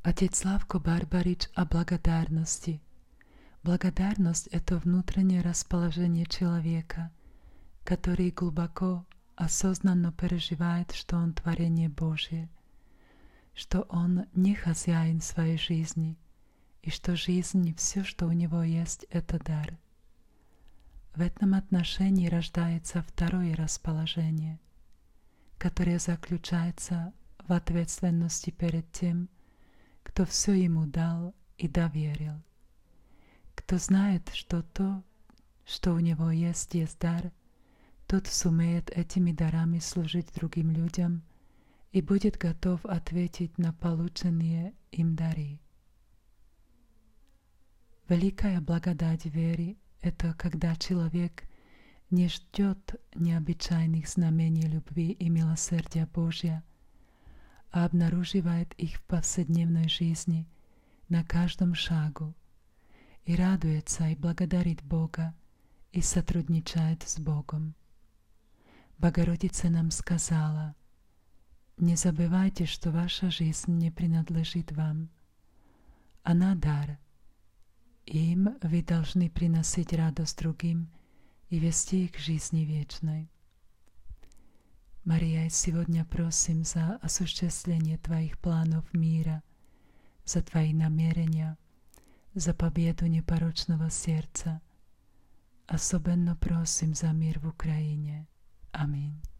Отец Славко Барбарич о благодарности. Благодарность – это внутреннее расположение человека, который глубоко, осознанно переживает, что он творение Божье, что он не хозяин своей жизни, и что жизнь, все, что у него есть, это дар. В этом отношении рождается второе расположение, которое заключается в ответственности перед тем, кто все ему дал и доверил, кто знает, что то, что у него есть дар, тот сумеет этими дарами служить другим людям и будет готов ответить на полученные им дары. Великая благодать веры – это когда человек не ждет необычайных знамений любви и милосердия Божия, а обнаруживает их в повседневной жизни на каждом шагу и радуется и благодарит Бога и сотрудничает с Богом. Богородица нам сказала: «Не забывайте, что ваша жизнь не принадлежит вам. Она дар, и им вы должны приносить радость другим и вести их к жизни вечной». Мария, сегодня просим за осуществление Твоих планов мира, за Твои намерения, за победу непорочного сердца. Особенно просим за мир в Украине. Аминь.